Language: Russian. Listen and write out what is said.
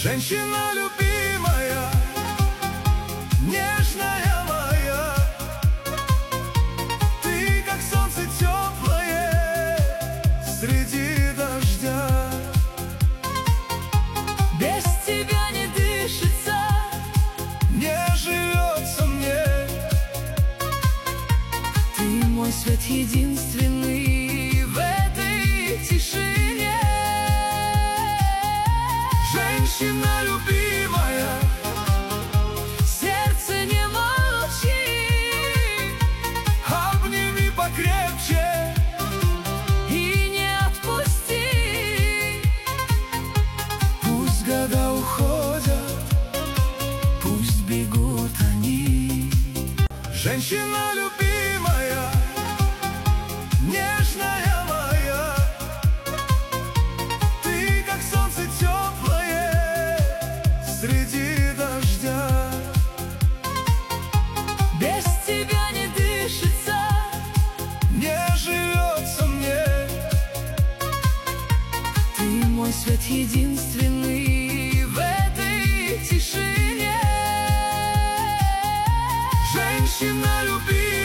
Женщина любимая, нежная моя, ты как солнце теплое среди дождя. Без тебя не дышится, не живется мне. ты мой свет единственный в этой тишине. Женщина любимая, Сердце не молчи, обними покрепче и не отпусти. Пусть года уходят, пусть бегут они. Женщина любимая, нежная моя, ты как солнце теплое среди дождя. Без тебя не дышится, Не живется мне. ты мой свет единственный в этой тишине. Женщина любимая,